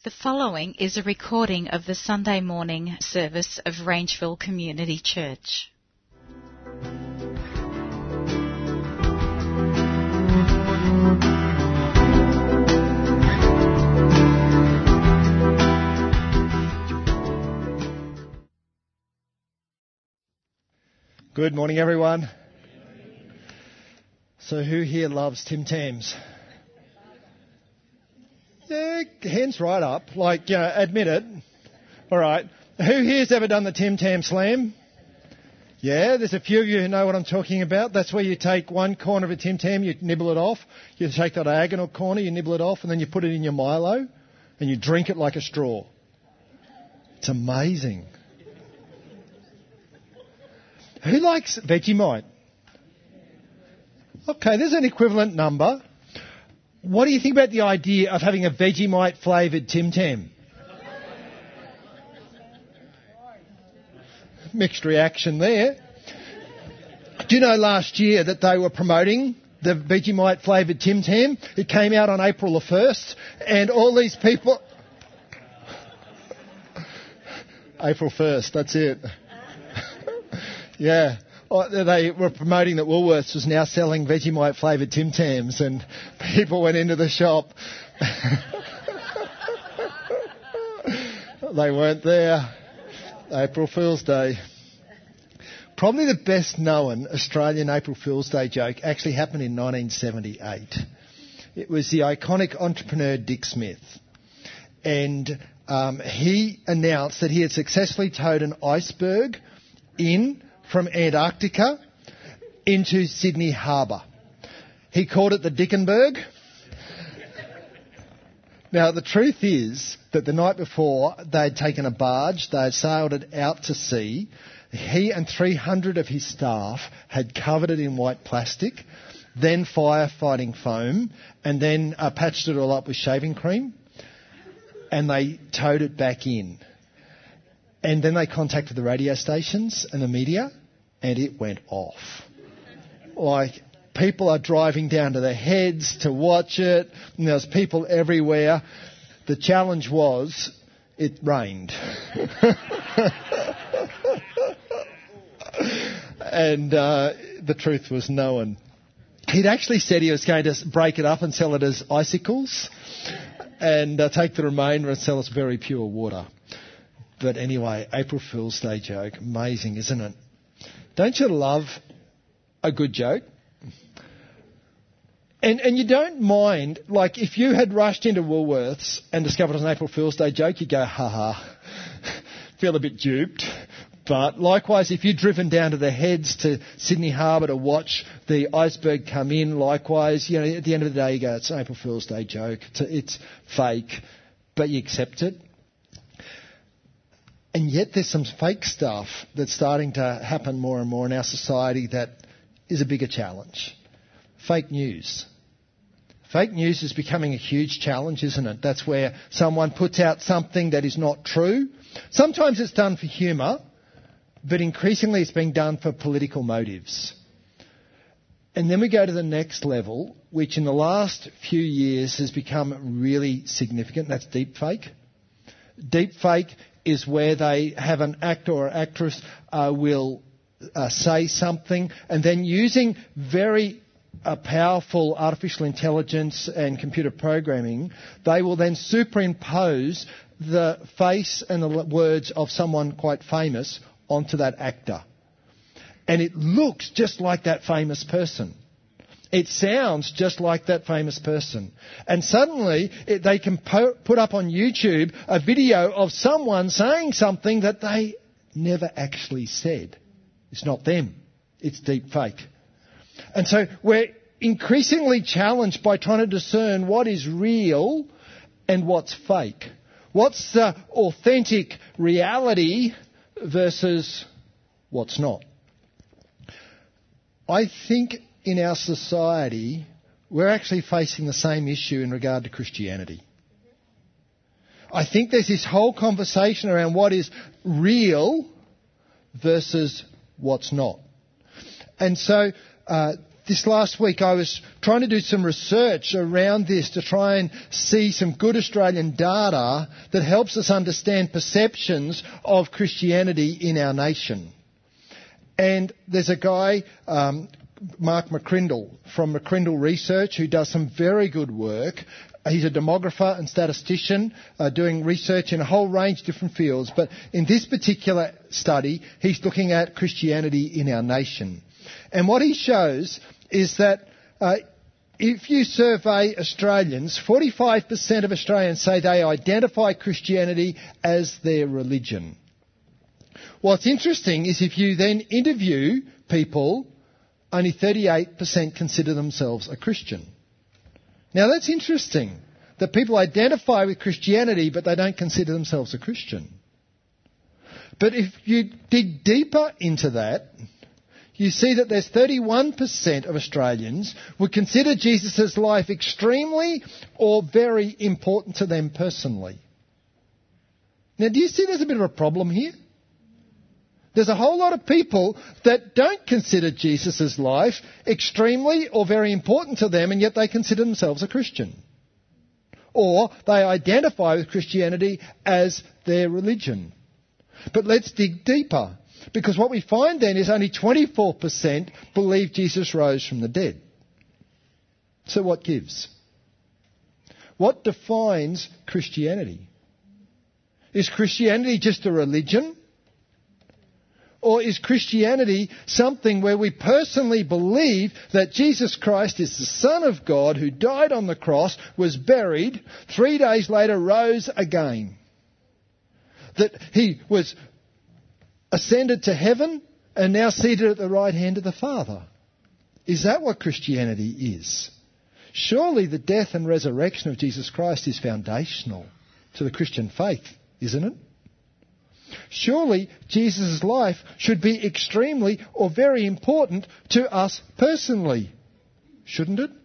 The following is a recording of the Sunday morning service of Rangeville Community Church. Good morning, everyone. So who here loves Tim Tams? Yeah, hands right up. Admit it. All right. Who here's ever done the Tim Tam Slam? Yeah, there's a few of you who know what I'm talking about. That's where you take one corner of a Tim Tam, you nibble it off. You take the diagonal corner, you nibble it off, and then you put it in your Milo, and you drink it like a straw. It's amazing. Who likes Vegemite? Okay, there's an equivalent number. What do you think about the idea of having a Vegemite flavoured Tim Tam? Mixed reaction there. Do you know last year that they were promoting the Vegemite flavoured Tim Tam? It came out on April the 1st, and all these people... April 1st, that's it. Yeah. They were promoting that Woolworths was now selling Vegemite flavoured Tim Tams, and people went into the shop. They weren't there. April Fool's Day. Probably the best known Australian April Fool's Day joke actually happened in 1978. It was the iconic entrepreneur Dick Smith. And he announced that he had successfully towed an iceberg from Antarctica into Sydney Harbour. He called it the Dickenberg. Now, the truth is that the night before, they'd taken a barge, they had sailed it out to sea. He and 300 of his staff had covered it in white plastic, then firefighting foam, and then patched it all up with shaving cream, and they towed it back in. And then they contacted the radio stations and the media, and it went off. People are driving down to their heads to watch it, and there's people everywhere. The challenge was, it rained. And the truth was known. He'd actually said he was going to break it up and sell it as icicles, and take the remainder and sell us very pure water. But anyway, April Fool's Day joke. Amazing, isn't it? Don't you love a good joke? And you don't mind, if you had rushed into Woolworths and discovered it was an April Fool's Day joke, you'd go, ha, feel a bit duped. But likewise, if you'd driven down to the Heads to Sydney Harbour to watch the iceberg come in, likewise, at the end of the day, you go, it's an April Fool's Day joke. It's fake, but you accept it. And yet there's some fake stuff that's starting to happen more and more in our society that is a bigger challenge. Fake news. Fake news is becoming a huge challenge, isn't it? That's where someone puts out something that is not true. Sometimes it's done for humour, but increasingly it's being done for political motives. And then we go to the next level, which in the last few years has become really significant. That's deepfake. Deepfake is where they have an actor or actress will say something, and then using very powerful artificial intelligence and computer programming, they will then superimpose the face and the words of someone quite famous onto that actor. And it looks just like that famous person. It sounds just like that famous person. And suddenly they can put up on YouTube a video of someone saying something that they never actually said. It's not them. It's deep fake. And so we're increasingly challenged by trying to discern what is real and what's fake. What's the authentic reality versus what's not. I think in our society, we're actually facing the same issue in regard to Christianity. I think there's this whole conversation around what is real versus what's not. And so this last week I was trying to do some research around this to try and see some good Australian data that helps us understand perceptions of Christianity in our nation. And there's a guy, Mark McCrindle, from McCrindle Research, who does some very good work. He's a demographer and statistician doing research in a whole range of different fields. But in this particular study, he's looking at Christianity in our nation. And what he shows is that if you survey Australians, 45% of Australians say they identify Christianity as their religion. What's interesting is if you then interview people, only 38% consider themselves a Christian. Now that's interesting, that people identify with Christianity but they don't consider themselves a Christian. But if you dig deeper into that, you see that there's 31% of Australians would consider Jesus' life extremely or very important to them personally. Now do you see there's a bit of a problem here? There's a whole lot of people that don't consider Jesus' life extremely or very important to them, and yet they consider themselves a Christian. Or they identify with Christianity as their religion. But let's dig deeper, because what we find then is only 24% believe Jesus rose from the dead. So what gives? What defines Christianity? Is Christianity just a religion? Or is Christianity something where we personally believe that Jesus Christ is the Son of God who died on the cross, was buried, 3 days later rose again? That he was ascended to heaven and now seated at the right hand of the Father? Is that what Christianity is? Surely the death and resurrection of Jesus Christ is foundational to the Christian faith, isn't it? Surely Jesus' life should be extremely or very important to us personally, shouldn't it?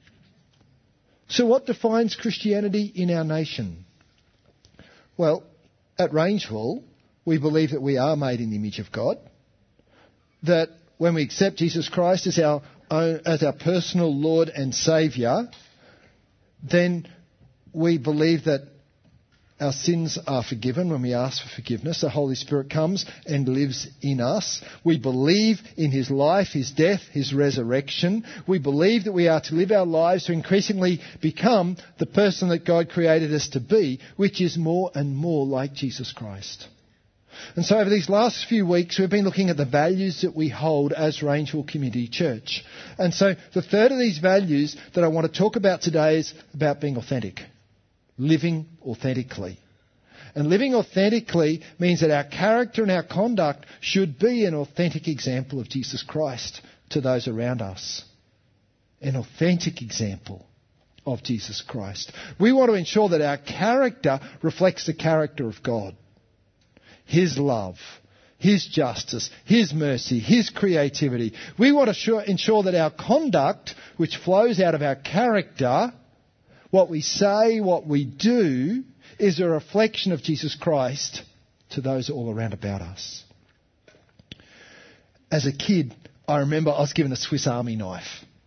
So what defines Christianity in our nation? Well, at Rangeville, we believe that we are made in the image of God, that when we accept Jesus Christ as our personal Lord and Saviour, then we believe that our sins are forgiven when we ask for forgiveness. The Holy Spirit comes and lives in us. We believe in his life, his death, his resurrection. We believe that we are to live our lives to increasingly become the person that God created us to be, which is more and more like Jesus Christ. And so over these last few weeks, we've been looking at the values that we hold as Rangeville Community Church. And so the third of these values that I want to talk about today is about being authentic. Living authentically. And living authentically means that our character and our conduct should be an authentic example of Jesus Christ to those around us. An authentic example of Jesus Christ. We want to ensure that our character reflects the character of God. His love, his justice, his mercy, his creativity. We want to ensure that our conduct, which flows out of our character, what we say, what we do, is a reflection of Jesus Christ to those all around about us. As a kid, I remember I was given a Swiss Army knife.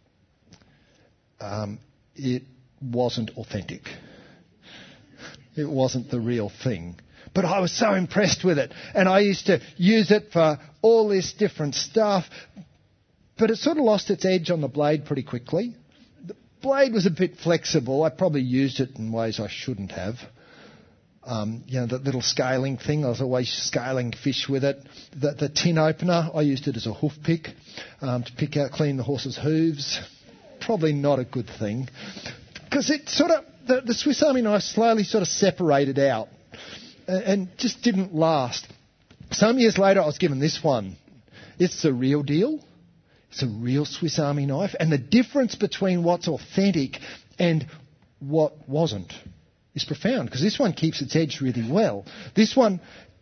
It wasn't authentic. It wasn't the real thing. But I was so impressed with it. And I used to use it for all this different stuff. But it sort of lost its edge on the blade pretty quickly. Blade was a bit flexible. I probably used it in ways I shouldn't have. That little scaling thing, I was always scaling fish with it. The tin opener, I used it as a hoof pick to clean the horse's hooves. Probably not a good thing. Because it sort of, the Swiss Army knife slowly sort of separated out and just didn't last. Some years later, I was given this one. It's the real deal. It's a real Swiss Army knife. And the difference between what's authentic and what wasn't is profound, because this one keeps its edge really well. This one,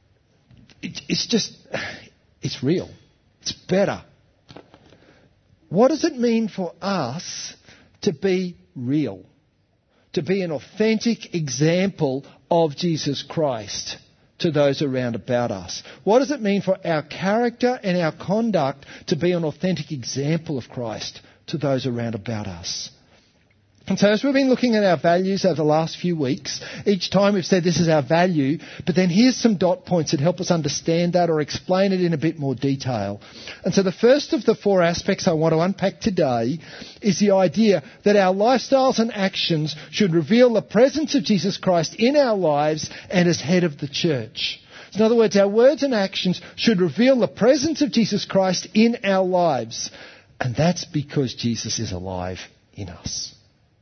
it's real. It's better. What does it mean for us to be real? To be an authentic example of Jesus Christ to those around about us? What does it mean for our character and our conduct to be an authentic example of Christ to those around about us. And so as we've been looking at our values over the last few weeks, each time we've said this is our value, but then here's some dot points that help us understand that or explain it in a bit more detail. And so the first of the four aspects I want to unpack today is the idea that our lifestyles and actions should reveal the presence of Jesus Christ in our lives and as head of the church. So in other words, our words and actions should reveal the presence of Jesus Christ in our lives. And that's because Jesus is alive in us.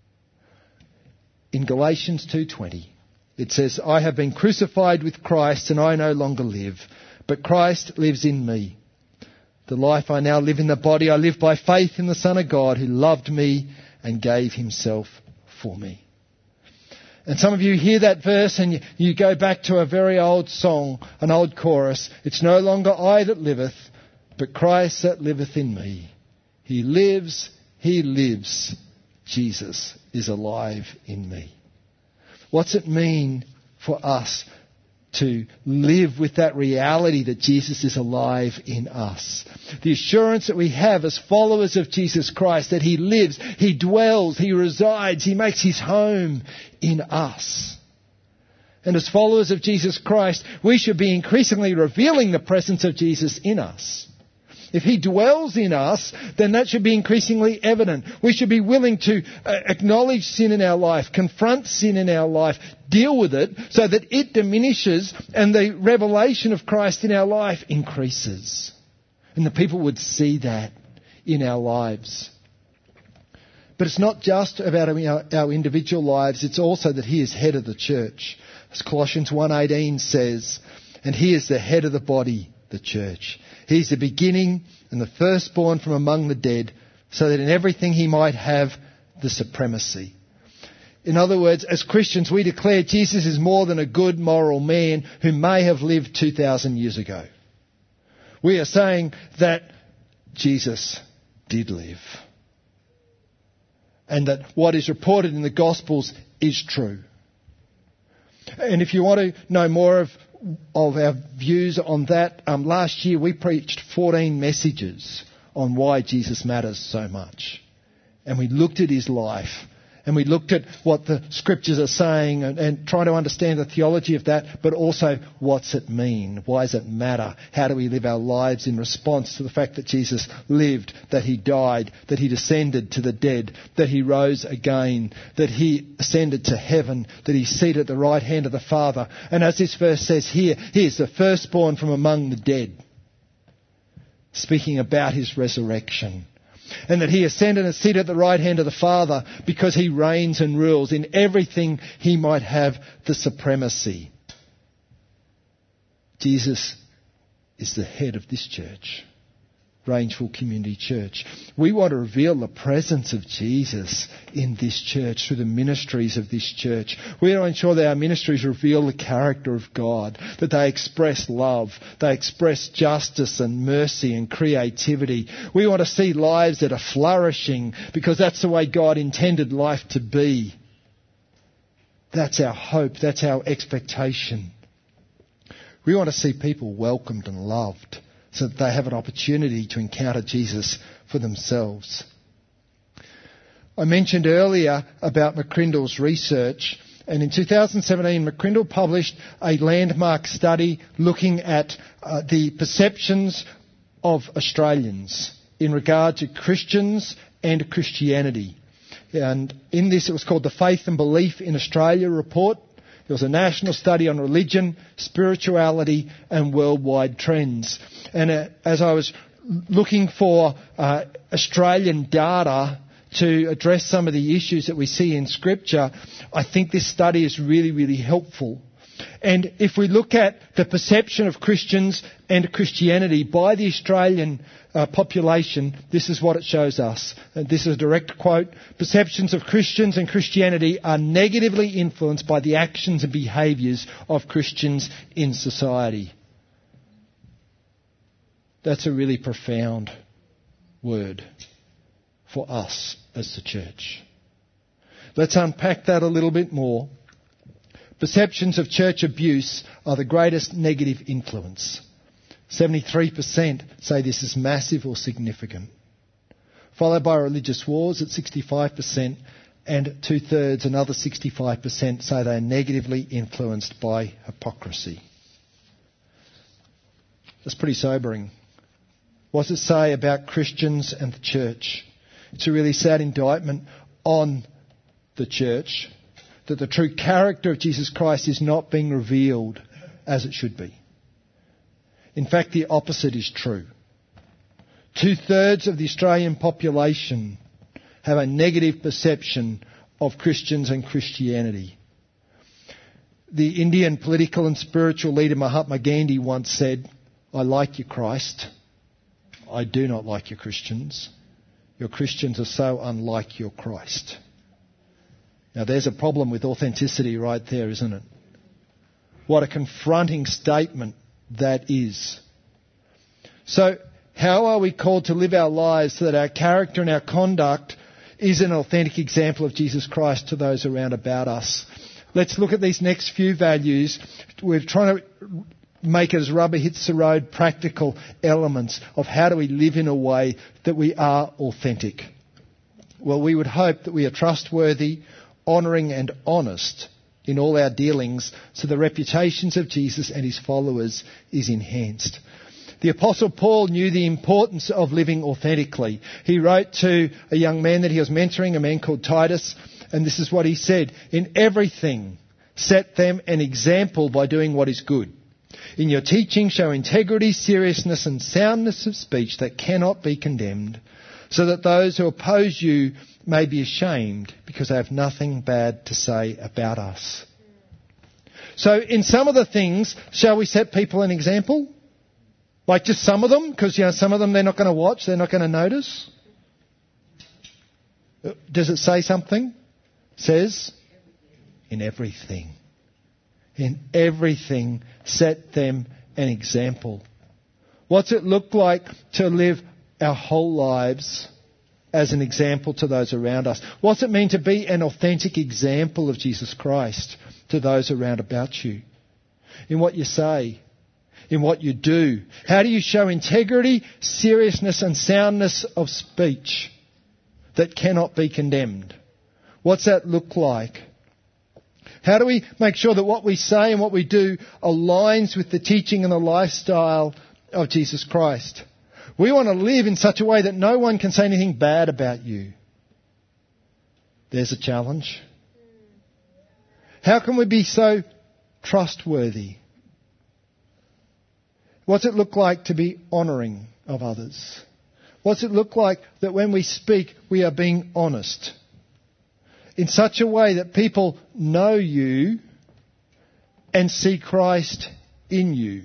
In Galatians 2:20, it says, I have been crucified with Christ and I no longer live, but Christ lives in me. The life I now live in the body, I live by faith in the Son of God who loved me and gave himself for me. And some of you hear that verse and you go back to a very old song, an old chorus. It's no longer I that liveth, but Christ that liveth in me. He lives, Jesus is alive in me. What's it mean for us to live with that reality that Jesus is alive in us? The assurance that we have as followers of Jesus Christ that he lives, he dwells, he resides, he makes his home in us. And as followers of Jesus Christ, we should be increasingly revealing the presence of Jesus in us. If he dwells in us, then that should be increasingly evident. We should be willing to acknowledge sin in our life, confront sin in our life, deal with it so that it diminishes and the revelation of Christ in our life increases. And the people would see that in our lives. But it's not just about our individual lives, it's also that he is head of the church. As Colossians 1:18 says, and he is the head of the body, the church. He's the beginning and the firstborn from among the dead, so that in everything he might have the supremacy. In other words, as Christians, we declare Jesus is more than a good moral man who may have lived 2,000 years ago. We are saying that Jesus did live. And that what is reported in the Gospels is true. And if you want to know more of our views on that, last year we preached 14 messages on why Jesus matters so much. And we looked at his life and we looked at what the scriptures are saying and trying to understand the theology of that, but also what's it mean? Why does it matter? How do we live our lives in response to the fact that Jesus lived, that he died, that he descended to the dead, that he rose again, that he ascended to heaven, that he's seated at the right hand of the Father. And as this verse says here, he is the firstborn from among the dead, speaking about his resurrection. And that he ascended and is seated at the right hand of the Father because he reigns and rules. In everything he might have the supremacy. Jesus is the head of this church, Rangeville Community Church. We want to reveal the presence of Jesus in this church through the ministries of this church. We want to ensure that our ministries reveal the character of God, that they express love, they express justice and mercy and creativity. We want to see lives that are flourishing because that's the way God intended life to be. That's our hope, that's our expectation. We want to see people welcomed and loved, so that they have an opportunity to encounter Jesus for themselves. I mentioned earlier about McCrindle's research, and in 2017 McCrindle published a landmark study looking at the perceptions of Australians in regard to Christians and Christianity. And in this it was called the Faith and Belief in Australia report. It was a national study on religion, spirituality and worldwide trends. And as I was looking for Australian data to address some of the issues that we see in Scripture, I think this study is really, really helpful. And if we look at the perception of Christians and Christianity by the Australian population, this is what it shows us. And this is a direct quote. Perceptions of Christians and Christianity are negatively influenced by the actions and behaviours of Christians in society. That's a really profound word for us as the church. Let's unpack that a little bit more. Perceptions of church abuse are the greatest negative influence. 73% say this is massive or significant. followed by religious wars at 65%, and 2/3, another 65%, say they are negatively influenced by hypocrisy. That's pretty sobering. What does it say about Christians and the church? It's a really sad indictment on the church that the true character of Jesus Christ is not being revealed as it should be. In fact, the opposite is true. 2/3 of the Australian population have a negative perception of Christians and Christianity. The Indian political and spiritual leader Mahatma Gandhi once said, "I like your Christ. I do not like your Christians. Your Christians are so unlike your Christ." Now there's a problem with authenticity right there, isn't it? What a confronting statement that is. So how are we called to live our lives so that our character and our conduct is an authentic example of Jesus Christ to those around about us? Let's look at these next few values. We're trying to make it, as rubber hits the road, practical elements of how do we live in a way that we are authentic. Well, we would hope that we are trustworthy, honouring and honest in all our dealings, so the reputations of Jesus and his followers is enhanced. The Apostle Paul knew the importance of living authentically. He wrote to a young man that he was mentoring, a man called Titus, and this is what he said: "In everything, set them an example by doing what is good. In your teaching, show integrity, seriousness and soundness of speech that cannot be condemned, so that those who oppose you may be ashamed because they have nothing bad to say about us." So in some of the things, shall we set people an example? Like just some of them? Because, some of them they're not going to watch, they're not going to notice. Does it say something? It says, in everything. In everything, set them an example. What's it look like to live our whole lives as an example to those around us? What's it mean to be an authentic example of Jesus Christ to those around about you? In what you say, in what you do. How do you show integrity, seriousness and soundness of speech that cannot be condemned? What's that look like? How do we make sure that what we say and what we do aligns with the teaching and the lifestyle of Jesus Christ? We want to live in such a way that no one can say anything bad about you. There's a challenge. How can we be so trustworthy? What's it look like to be honouring of others? What's it look like that when we speak, we are being honest? In such a way that people know you and see Christ in you.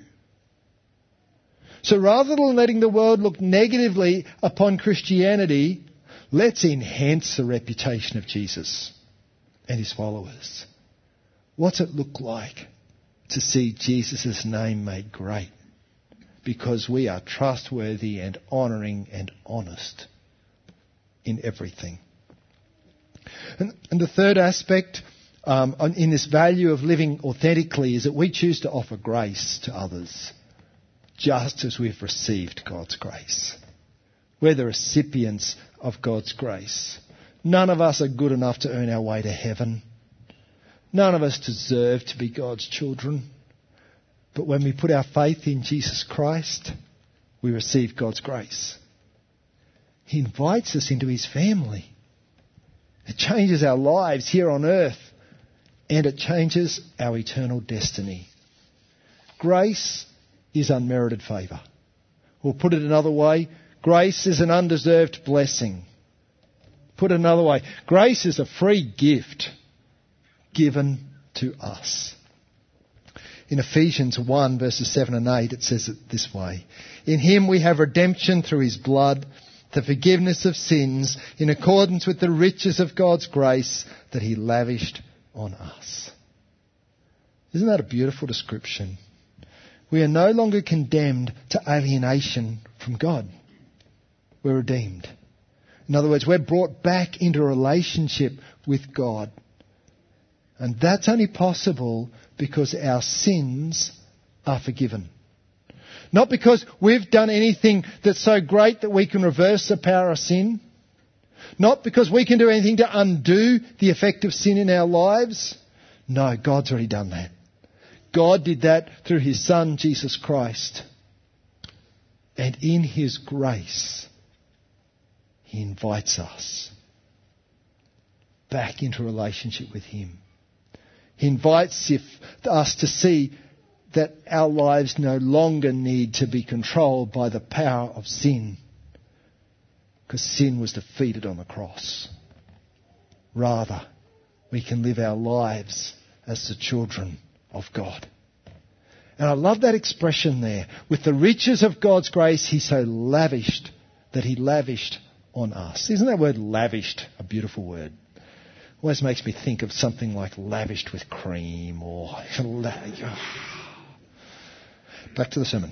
So rather than letting the world look negatively upon Christianity, let's enhance the reputation of Jesus and his followers. What's it look like to see Jesus' name made great? Because we are trustworthy and honouring and honest in everything. And the third aspect in this value of living authentically is that we choose to offer grace to others just as we've received God's grace. We're the recipients of God's grace. None of us are good enough to earn our way to heaven. None of us deserve to be God's children. But when we put our faith in Jesus Christ, we receive God's grace. He invites us into his family. It changes our lives here on earth, and it changes our eternal destiny. Grace is unmerited favour. Or put it another way, grace is an undeserved blessing. Put it another way, grace is a free gift given to us. In Ephesians 1 verses 7 and 8 it says it this way: "In him we have redemption through his blood, the forgiveness of sins, in accordance with the riches of God's grace that he lavished on us." Isn't that a beautiful description? We are no longer condemned to alienation from God. We're redeemed. In other words, we're brought back into a relationship with God. And that's only possible because our sins are forgiven. Not because we've done anything that's so great that we can reverse the power of sin. Not because we can do anything to undo the effect of sin in our lives. No, God's already done that. God did that through his Son, Jesus Christ. And in his grace, he invites us back into a relationship with him. He invites us to see that our lives no longer need to be controlled by the power of sin, because sin was defeated on the cross. Rather, we can live our lives as the children of God. And I love that expression there. With the riches of God's grace, he so lavished that he lavished on us. Isn't that word lavished a beautiful word? Always makes me think of something like lavished with cream or... Back to the sermon.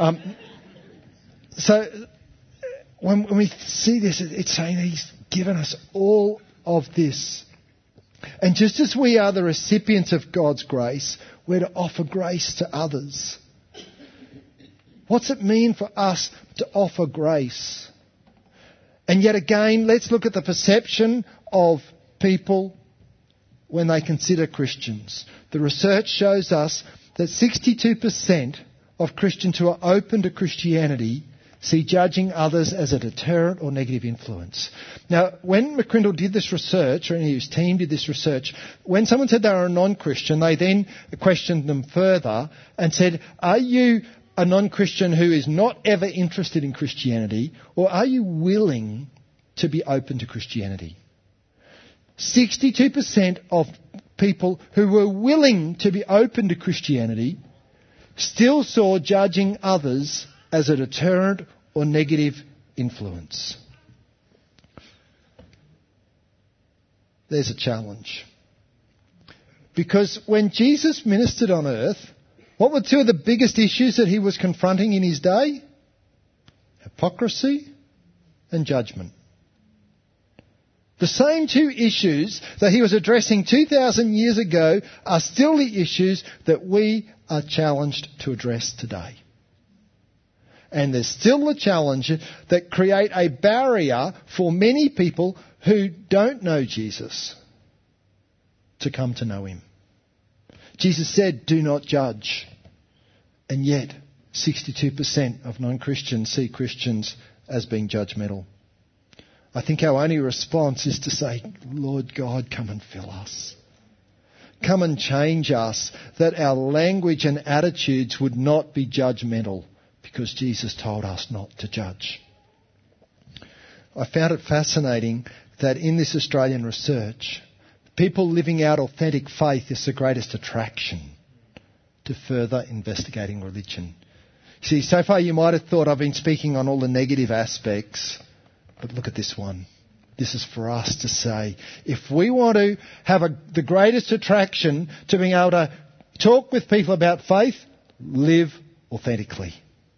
So when we see this, it's saying that he's given us all of this. And just as we are the recipients of God's grace, we're to offer grace to others. What's it mean for us to offer grace? And yet again, let's look at the perception of people when they consider Christians. The research shows us that 62% of Christians who are open to Christianity see judging others as a deterrent or negative influence. Now, when McCrindle did this research, or any of his team did this research, when someone said they were a non-Christian, they then questioned them further and said, are you a non-Christian who is not ever interested in Christianity, or are you willing to be open to Christianity? 62% of people who were willing to be open to Christianity still saw judging others as a deterrent or negative influence. There's a challenge. Because when Jesus ministered on earth, what were two of the biggest issues that he was confronting in his day? Hypocrisy and judgment. The same two issues that he was addressing 2,000 years ago are still the issues that we are challenged to address today. And there's still a challenge that create a barrier for many people who don't know Jesus to come to know him. Jesus said, do not judge. And yet, 62% of non-Christians see Christians as being judgmental. I think our only response is to say, Lord God, come and fill us. Come and change us, that our language and attitudes would not be judgmental, because Jesus told us not to judge. I found it fascinating that in this Australian research, people living out authentic faith is the greatest attraction to further investigating religion. See, so far you might have thought I've been speaking on all the negative aspects, but look at this one. This is for us to say, if we want to have the greatest attraction to being able to talk with people about faith, live authentically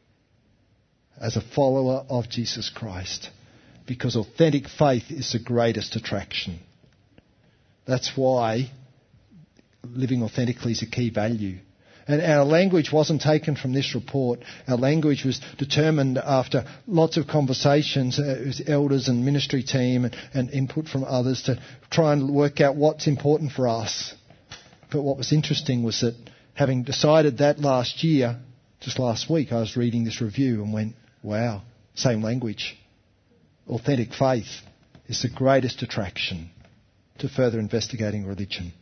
as a follower of Jesus Christ, because authentic faith is the greatest attraction. That's why living authentically is a key value. And our language wasn't taken from this report. Our language was determined after lots of conversations with elders and ministry team and input from others to try and work out what's important for us. But what was interesting was that having decided that last year, just last week, I was reading this review and went, wow, same language. Authentic faith is the greatest attraction to further investigating religion.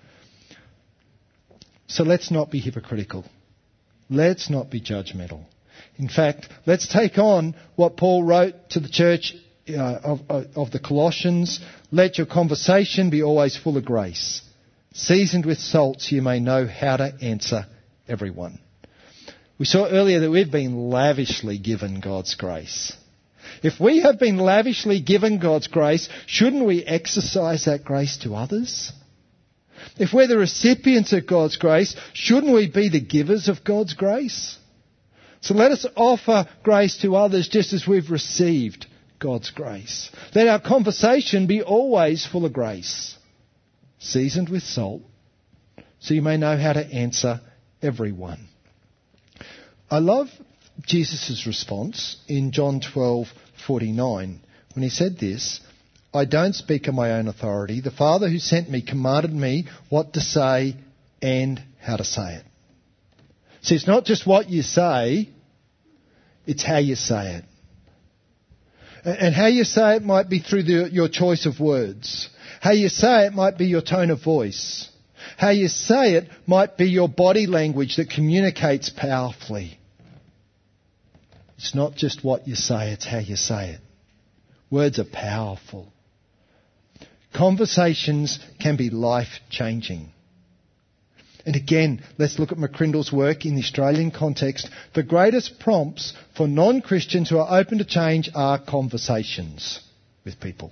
So let's not be hypocritical. Let's not be judgmental. In fact, let's take on what Paul wrote to the church of the Colossians. Let your conversation be always full of grace, seasoned with salt, so you may know how to answer everyone. We saw earlier that we've been lavishly given God's grace. If we have been lavishly given God's grace, shouldn't we exercise that grace to others? If we're the recipients of God's grace, shouldn't we be the givers of God's grace? So let us offer grace to others just as we've received God's grace. Let our conversation be always full of grace, seasoned with salt, so you may know how to answer everyone. I love Jesus' response in John 12:49 when he said this, I don't speak on my own authority. The Father who sent me commanded me what to say and how to say it. See, it's not just what you say, it's how you say it. And how you say it might be through your choice of words. How you say it might be your tone of voice. How you say it might be your body language that communicates powerfully. It's not just what you say, it's how you say it. Words are powerful. Conversations can be life-changing. And again, let's look at McCrindle's work in the Australian context. The greatest prompts for non-Christians who are open to change are conversations with people.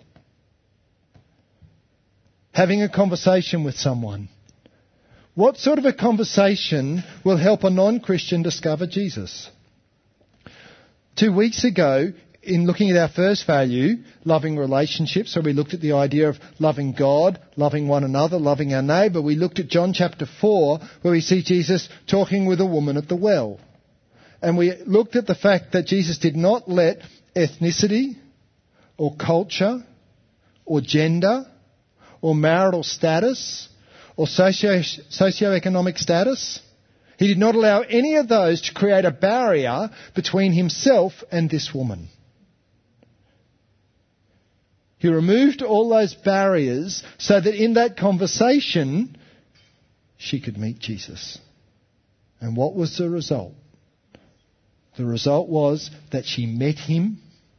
Having a conversation with someone. What sort of a conversation will help a non-Christian discover Jesus? 2 weeks ago, in looking at our first value, loving relationships, so we looked at the idea of loving God, loving one another, loving our neighbour. We looked at John chapter 4, where we see Jesus talking with a woman at the well. And we looked at the fact that Jesus did not let ethnicity or culture or gender or marital status or socioeconomic status. He did not allow any of those to create a barrier between himself and this woman. He removed all those barriers so that in that conversation, she could meet Jesus. And what was the result? The result was that she met him.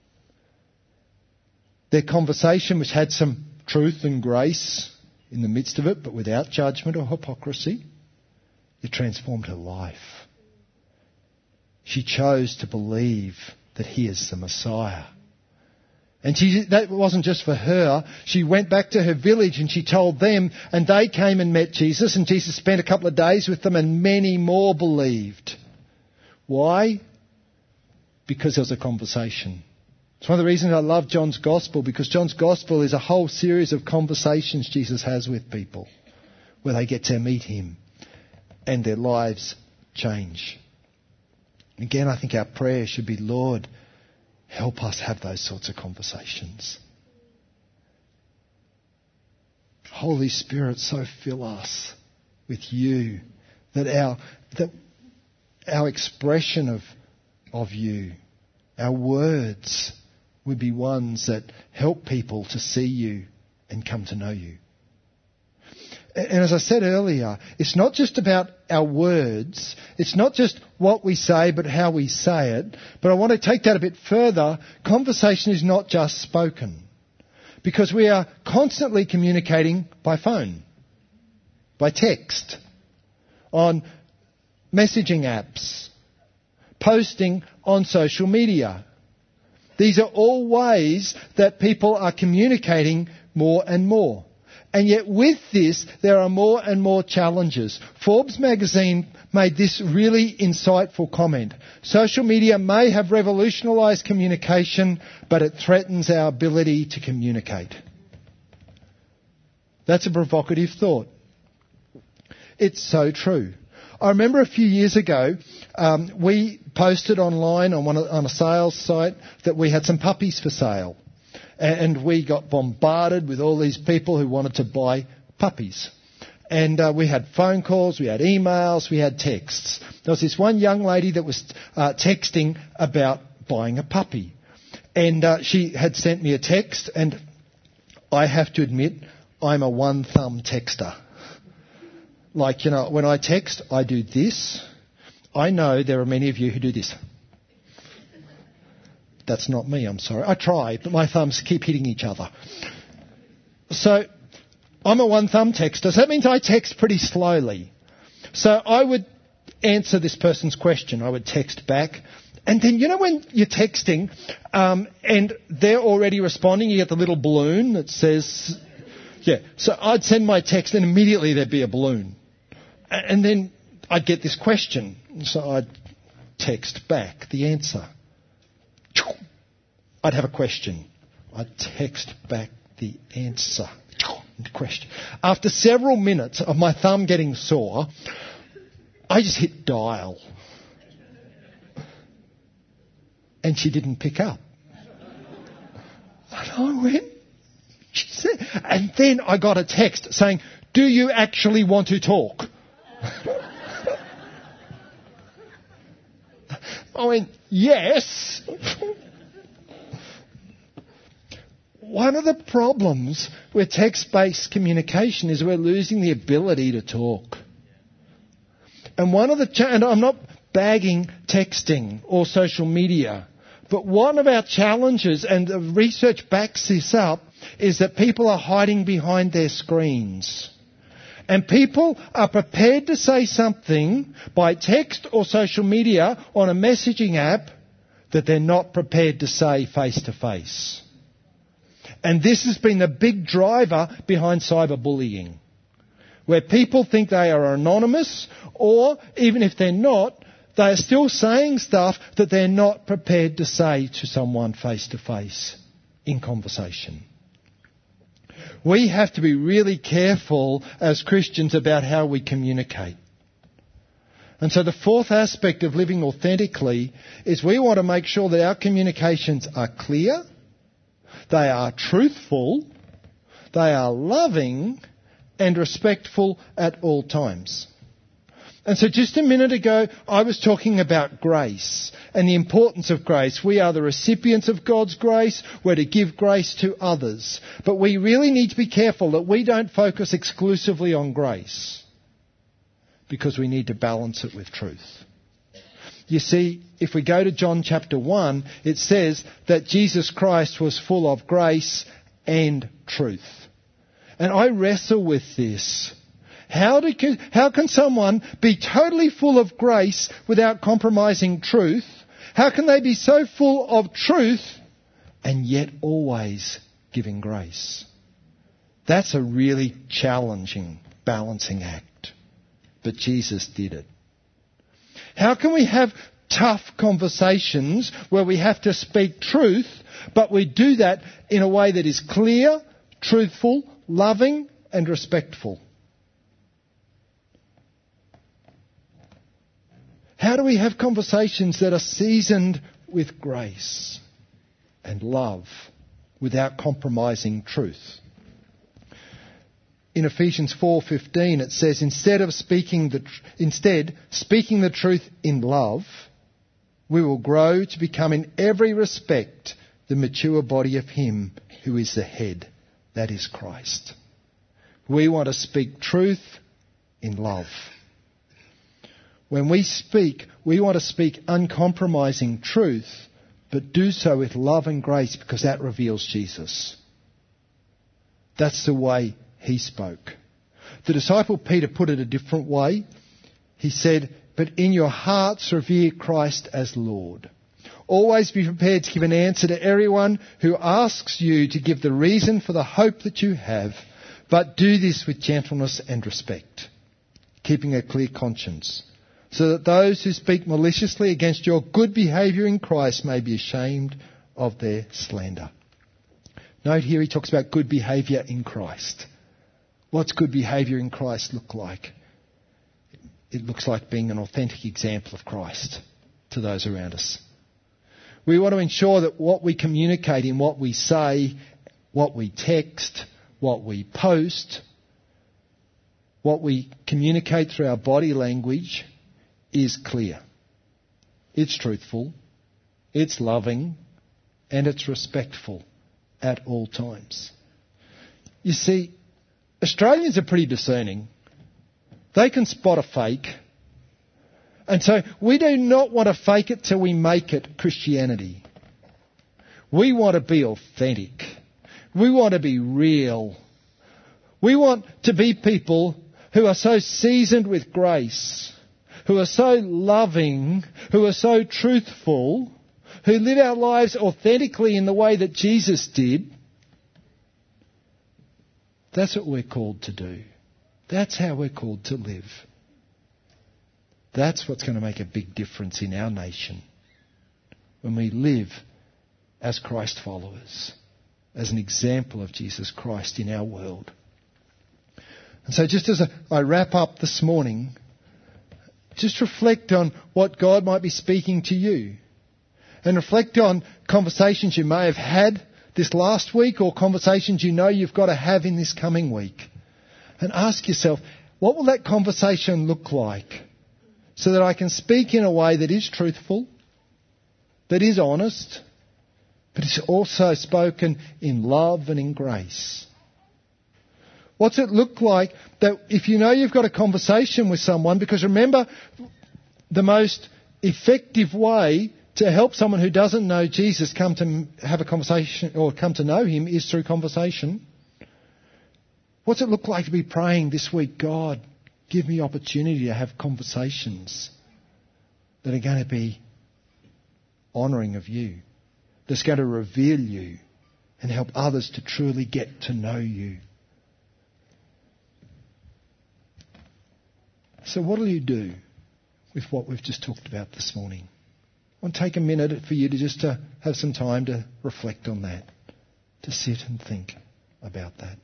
Their conversation, which had some truth and grace in the midst of it, but without judgment or hypocrisy, it transformed her life. She chose to believe that he is the Messiah. And that wasn't just for her. She went back to her village and she told them, and they came and met Jesus, and Jesus spent a couple of days with them, and many more believed. Why? Because there was a conversation. It's one of the reasons I love John's Gospel, because John's Gospel is a whole series of conversations Jesus has with people where they get to meet him and their lives change. Again, I think our prayer should be, Lord, help us have those sorts of conversations. Holy Spirit, so fill us with you that our expression of you, our words, would be ones that help people to see you and come to know you. And as I said earlier, it's not just about our words. It's not just what we say, but how we say it. But I want to take that a bit further. Conversation is not just spoken, because we are constantly communicating by phone, by text, on messaging apps, posting on social media. These are all ways that people are communicating more and more. And yet with this, there are more and more challenges. Forbes magazine made this really insightful comment. Social media may have revolutionised communication, but it threatens our ability to communicate. That's a provocative thought. It's so true. I remember a few years ago, we posted online on a sales site that we had some puppies for sale. And we got bombarded with all these people who wanted to buy puppies. And we had phone calls, we had emails, we had texts. There was this one young lady that was texting about buying a puppy. And she had sent me a text, and I have to admit, I'm a one-thumb texter. Like, when I text, I do this. I know there are many of you who do this. That's not me, I'm sorry. I try, but my thumbs keep hitting each other. So I'm a one-thumb texter, so that means I text pretty slowly. So I would answer this person's question. I would text back. And then, when you're texting and they're already responding, you get the little balloon that says, yeah. So I'd send my text and immediately there'd be a balloon. And then I'd get this question. So I'd text back the answer. I'd have a question. I'd text back the answer. Question. After several minutes of my thumb getting sore, I just hit dial. And she didn't pick up. And I went, And then I got a text saying, do you actually want to talk? I went, yes. One of the problems with text-based communication is we're losing the ability to talk. And and I'm not bagging texting or social media, but one of our challenges, and the research backs this up, is that people are hiding behind their screens. And people are prepared to say something by text or social media on a messaging app that they're not prepared to say face to face. And this has been the big driver behind cyberbullying, where people think they are anonymous, or even if they're not, they are still saying stuff that they're not prepared to say to someone face to face in conversation. We have to be really careful as Christians about how we communicate. And so the fourth aspect of living authentically is we want to make sure that our communications are clear, they are truthful, they are loving and respectful at all times. And so just a minute ago, I was talking about grace and the importance of grace. We are the recipients of God's grace. We're to give grace to others. But we really need to be careful that we don't focus exclusively on grace, because we need to balance it with truth. You see, if we go to John chapter 1, it says that Jesus Christ was full of grace and truth. And I wrestle with this. How can someone be totally full of grace without compromising truth? How can they be so full of truth and yet always giving grace? That's a really challenging balancing act. But Jesus did it. How can we have tough conversations where we have to speak truth, but we do that in a way that is clear, truthful, loving and respectful? How do we have conversations that are seasoned with grace and love without compromising truth? In Ephesians 4:15 it says, instead speaking the truth in love, we will grow to become in every respect the mature body of Him who is the head, that is Christ. We want to speak truth in love. When we speak, we want to speak uncompromising truth, but do so with love and grace, because that reveals Jesus. That's the way He spoke. The disciple Peter put it a different way. He said, but in your hearts revere Christ as Lord. Always be prepared to give an answer to everyone who asks you to give the reason for the hope that you have, but do this with gentleness and respect, keeping a clear conscience, so that those who speak maliciously against your good behaviour in Christ may be ashamed of their slander. Note here he talks about good behaviour in Christ. What's good behaviour in Christ look like? It looks like being an authentic example of Christ to those around us. We want to ensure that what we communicate in what we say, what we text, what we post, what we communicate through our body language is clear. It's truthful, it's loving, and it's respectful at all times. You see, Australians are pretty discerning. They can spot a fake. And so we do not want to fake it till we make it Christianity. We want to be authentic. We want to be real. We want to be people who are so seasoned with grace, who are so loving, who are so truthful, who live our lives authentically in the way that Jesus did. That's what we're called to do. That's how we're called to live. That's what's going to make a big difference in our nation when we live as Christ followers, as an example of Jesus Christ in our world. And so just as I wrap up this morning, just reflect on what God might be speaking to you, and reflect on conversations you may have had this last week or conversations you know you've got to have in this coming week. And ask yourself, what will that conversation look like so that I can speak in a way that is truthful, that is honest, but it's also spoken in love and in grace? What's it look like that if you know you've got a conversation with someone, because remember, the most effective way to help someone who doesn't know Jesus come to have a conversation or come to know him is through conversation. What's it look like to be praying this week, God, give me opportunity to have conversations that are going to be honouring of you, that's going to reveal you and help others to truly get to know you. So what will you do with what we've just talked about this morning? I want to take a minute for you to have some time to reflect on that, to sit and think about that.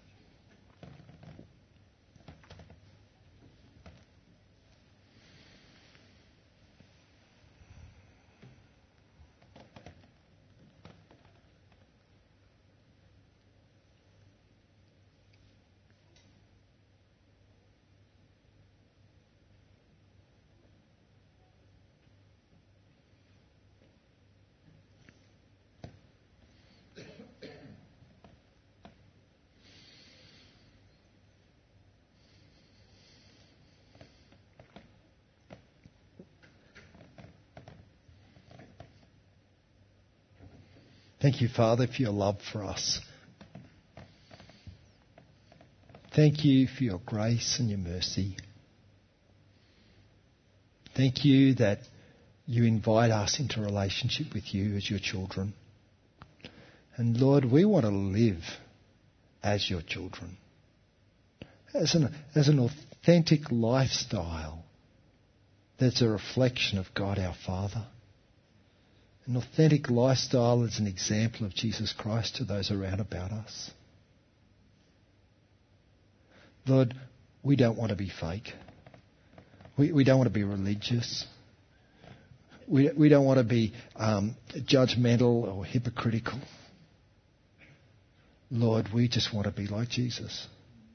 Thank you, Father, for your love for us. Thank you for your grace and your mercy. Thank you that you invite us into relationship with you as your children. And Lord, we want to live as your children, as an authentic lifestyle that's a reflection of God our Father. An authentic lifestyle is an example of Jesus Christ to those around about us. Lord, we don't want to be fake. We don't want to be religious. We don't want to be judgmental or hypocritical. Lord, we just want to be like Jesus.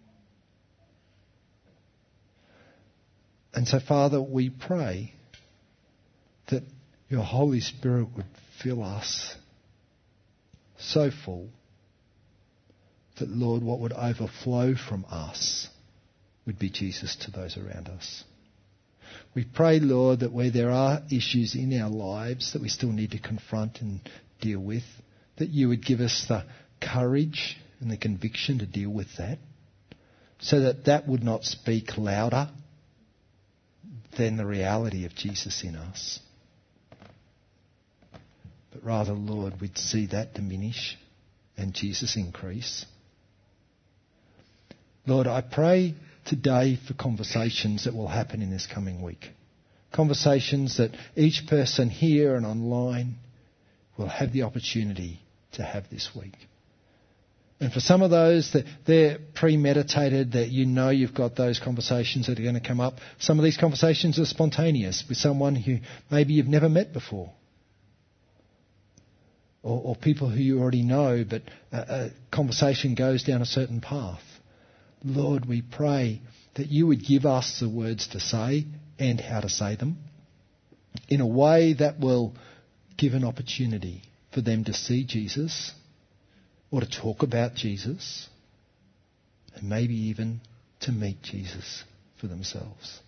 And so, Father, we pray that your Holy Spirit would fill us so full that, Lord, what would overflow from us would be Jesus to those around us. We pray, Lord, that where there are issues in our lives that we still need to confront and deal with, that you would give us the courage and the conviction to deal with that, so that that would not speak louder than the reality of Jesus in us. But rather, Lord, we'd see that diminish and Jesus increase. Lord, I pray today for conversations that will happen in this coming week. Conversations that each person here and online will have the opportunity to have this week. And for some of those, that they're premeditated, that you know you've got those conversations that are going to come up. Some of these conversations are spontaneous with someone who maybe you've never met before. Or people who you already know, but a conversation goes down a certain path. Lord, we pray that you would give us the words to say and how to say them in a way that will give an opportunity for them to see Jesus or to talk about Jesus and maybe even to meet Jesus for themselves.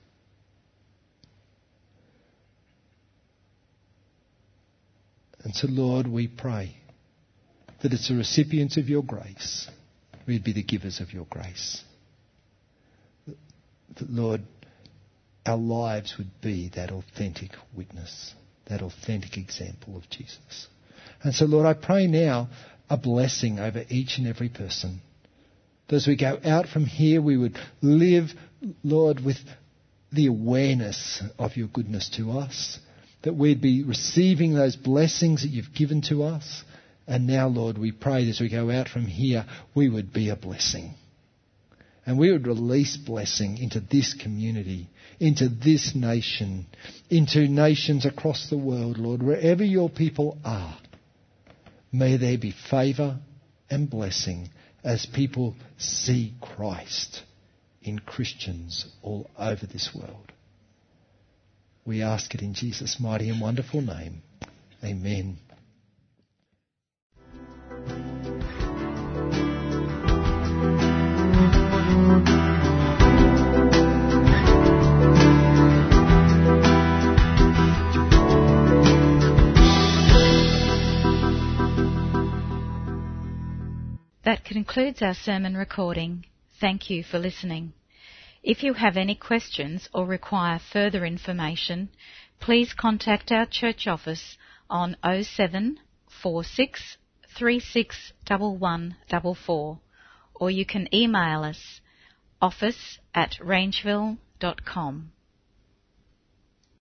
And so, Lord, we pray that it's the recipients of your grace, we'd be the givers of your grace. That, Lord, our lives would be that authentic witness, that authentic example of Jesus. And so, Lord, I pray now a blessing over each and every person. That as we go out from here, we would live, Lord, with the awareness of your goodness to us. That we'd be receiving those blessings that you've given to us. And now, Lord, we pray that as we go out from here, we would be a blessing. And we would release blessing into this community, into this nation, into nations across the world, Lord, wherever your people are. May there be favour and blessing as people see Christ in Christians all over this world. We ask it in Jesus' mighty and wonderful name. Amen. That concludes our sermon recording. Thank you for listening. If you have any questions or require further information, please contact our church office on 07 46 36 1144, or you can email us office@rangeville.com.